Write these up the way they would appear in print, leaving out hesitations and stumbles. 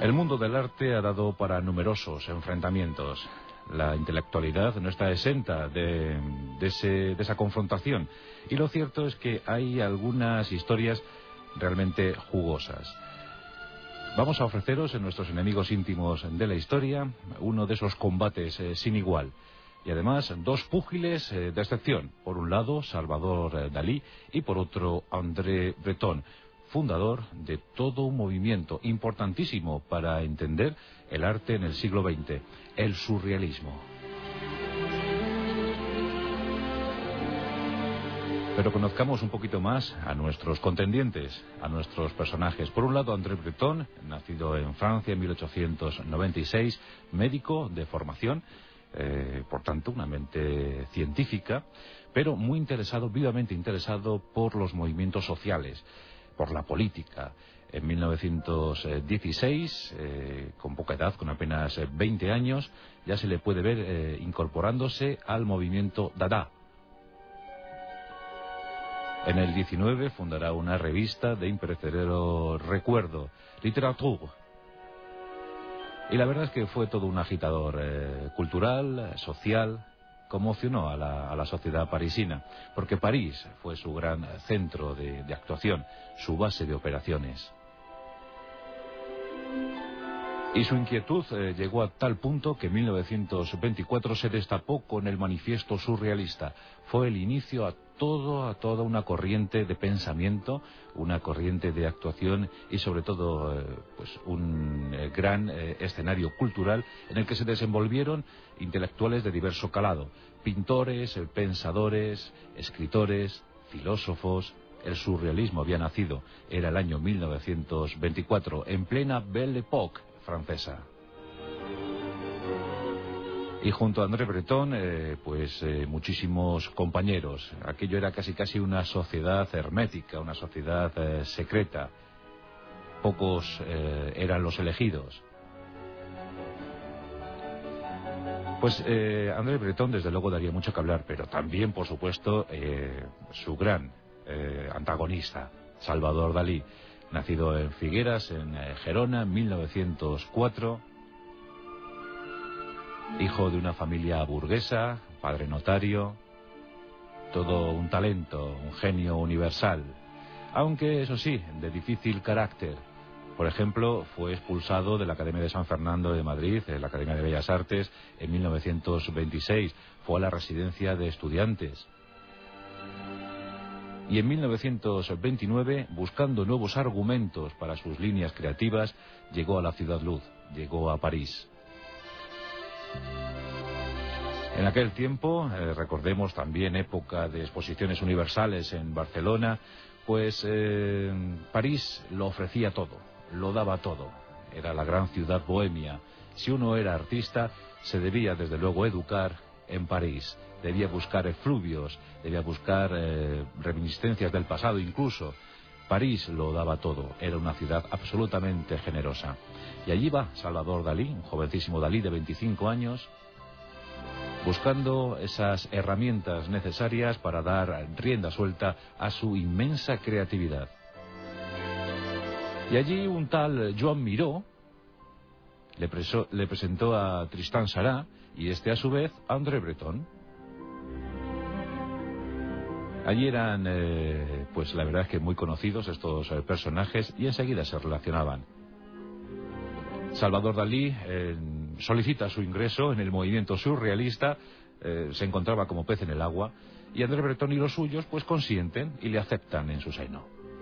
El mundo del arte ha dado para numerosos enfrentamientos. La intelectualidad no está exenta de esa confrontación. Y lo cierto es que hay algunas historias realmente jugosas. Vamos a ofreceros en nuestros enemigos íntimos de la historia uno de esos combates sin igual. Y además dos púgiles de excepción. Por un lado, Salvador Dalí y por otro, André Breton, fundador de todo un movimiento importantísimo para entender el arte en el siglo XX, el surrealismo. Pero conozcamos un poquito más a nuestros contendientes, a nuestros personajes. Por un lado, André Breton, nacido en Francia en 1896, médico de formación, por tanto una mente científica, pero muy interesado, vivamente interesado por los movimientos sociales, por la política. En 1916, con poca edad, con apenas 20 años, ya se le puede ver incorporándose al movimiento Dada. En el 19 fundará una revista de imperecedero recuerdo, Literature. Y la verdad es que fue todo un agitador cultural, social. Conmocionó a la sociedad parisina, porque París fue su gran centro de actuación, su base de operaciones. Y su inquietud llegó a tal punto que en 1924 se destapó con el manifiesto surrealista. Fue el inicio a toda una corriente de pensamiento, una corriente de actuación y sobre todo pues un gran escenario cultural en el que se desenvolvieron intelectuales de diverso calado, pintores, pensadores, escritores, filósofos. El surrealismo había nacido, era el año 1924, en plena Belle Époque francesa. Y junto a André Breton, muchísimos compañeros. Aquello era casi una sociedad hermética, una sociedad secreta. Pocos eran los elegidos. Pues André Breton desde luego daría mucho que hablar, pero también, por supuesto, su gran antagonista, Salvador Dalí, nacido en Figueras, en Gerona, en 1904, hijo de una familia burguesa, padre notario, todo un talento, un genio universal, aunque eso sí, de difícil carácter. Por ejemplo, fue expulsado de la Academia de San Fernando de Madrid, de la Academia de Bellas Artes, en 1926. Fue a la residencia de estudiantes. Y en 1929, buscando nuevos argumentos para sus líneas creativas, llegó a la Ciudad Luz, llegó a París. En aquel tiempo, recordemos también época de exposiciones universales en Barcelona, pues París lo ofrecía todo, lo daba todo. Era la gran ciudad bohemia. Si uno era artista, se debía desde luego educar en París. Debía buscar efluvios, debía buscar reminiscencias del pasado incluso. París lo daba todo, era una ciudad absolutamente generosa. Y allí va Salvador Dalí, un jovencísimo Dalí de 25 años, buscando esas herramientas necesarias para dar rienda suelta a su inmensa creatividad. Y allí un tal Joan Miró le presentó a Tristan Tzara y este a su vez a André Breton. Allí eran, la verdad es que muy conocidos estos personajes y enseguida se relacionaban. Salvador Dalí solicita su ingreso en el movimiento surrealista, se encontraba como pez en el agua, y André Breton y los suyos pues consienten y le aceptan en su seno.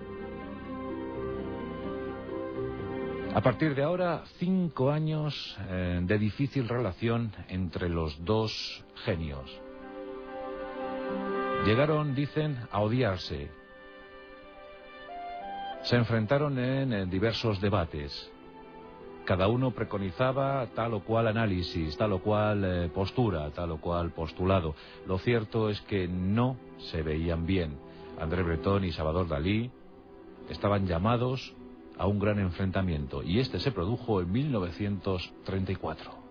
A partir de ahora, 5 años de difícil relación entre los dos genios. Llegaron, dicen, a odiarse. Se enfrentaron en diversos debates. Cada uno preconizaba tal o cual análisis, tal o cual postura, tal o cual postulado. Lo cierto es que no se veían bien. André Breton y Salvador Dalí estaban llamados a un gran enfrentamiento, y este se produjo en 1934.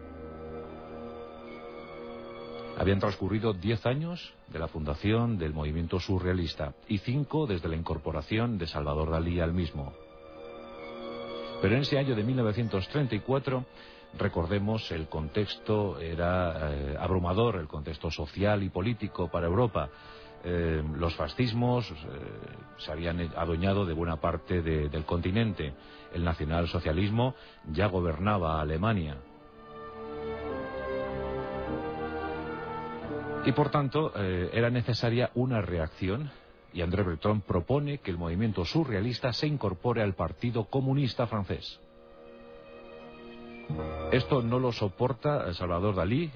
Habían transcurrido 10 años de la fundación del movimiento surrealista y 5 desde la incorporación de Salvador Dalí al mismo. Pero en ese año de 1934, recordemos, el contexto era abrumador, el contexto social y político para Europa. Los fascismos se habían adueñado de buena parte del continente. El nacionalsocialismo ya gobernaba Alemania. Y por tanto era necesaria una reacción, y André Breton propone que el movimiento surrealista se incorpore al Partido Comunista francés. Esto no lo soporta Salvador Dalí.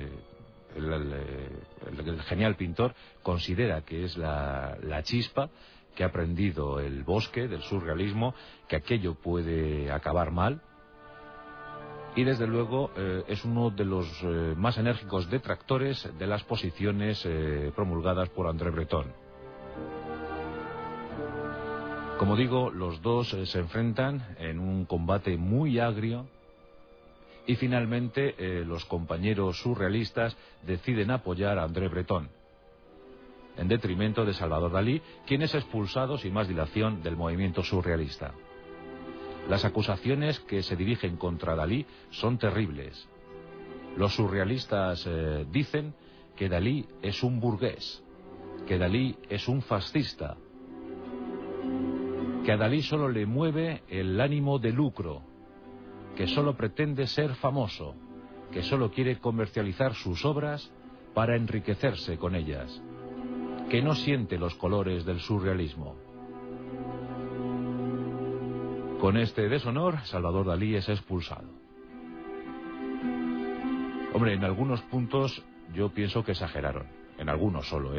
El genial pintor considera que es la chispa que ha prendido el bosque del surrealismo, que aquello puede acabar mal. Y desde luego es uno de los más enérgicos detractores de las posiciones promulgadas por André Breton. Como digo, los dos se enfrentan en un combate muy agrio y finalmente los compañeros surrealistas deciden apoyar a André Breton, en detrimento de Salvador Dalí, quien es expulsado sin más dilación del movimiento surrealista. Las acusaciones que se dirigen contra Dalí son terribles. Los surrealistas dicen que Dalí es un burgués, que Dalí es un fascista, que a Dalí solo le mueve el ánimo de lucro, que solo pretende ser famoso, que solo quiere comercializar sus obras para enriquecerse con ellas, que no siente los colores del surrealismo. Con este deshonor, Salvador Dalí es expulsado. Hombre, en algunos puntos yo pienso que exageraron, en algunos solo,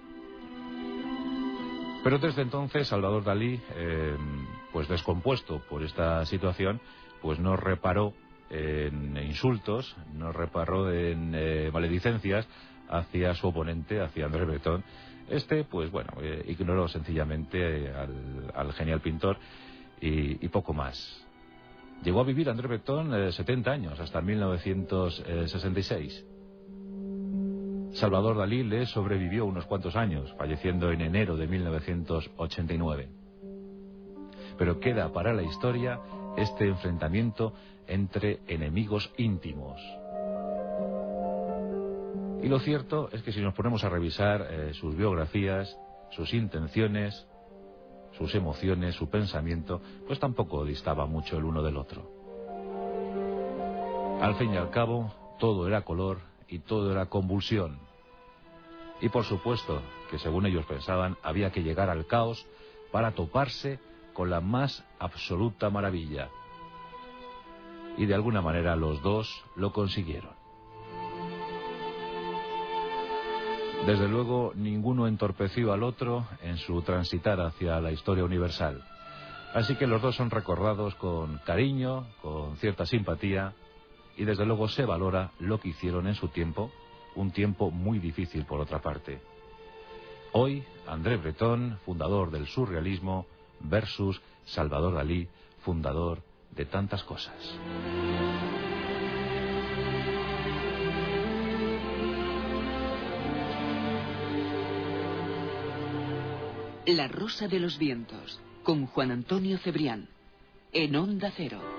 Pero desde entonces Salvador Dalí, pues descompuesto por esta situación, pues no reparó en insultos, no reparó en maledicencias hacia su oponente, hacia André Breton. Pues bueno, ignoró sencillamente al genial pintor y poco más. Llegó a vivir André Breton 70 años, hasta 1966. Salvador Dalí le sobrevivió unos cuantos años, falleciendo en enero de 1989. Pero queda para la historia este enfrentamiento entre enemigos íntimos. Y lo cierto es que si nos ponemos a revisar sus biografías, sus intenciones, sus emociones, su pensamiento, pues tampoco distaba mucho el uno del otro. Al fin y al cabo, todo era color y todo era convulsión. Y por supuesto que según ellos pensaban, había que llegar al caos para toparse con la más absoluta maravilla. Y de alguna manera los dos lo consiguieron. Desde luego, ninguno entorpeció al otro en su transitar hacia la historia universal. Así que los dos son recordados con cariño, con cierta simpatía, y desde luego se valora lo que hicieron en su tiempo, un tiempo muy difícil por otra parte. Hoy, André Breton, fundador del surrealismo, versus Salvador Dalí, fundador de tantas cosas. La Rosa de los Vientos, con Juan Antonio Cebrián, en Onda Cero.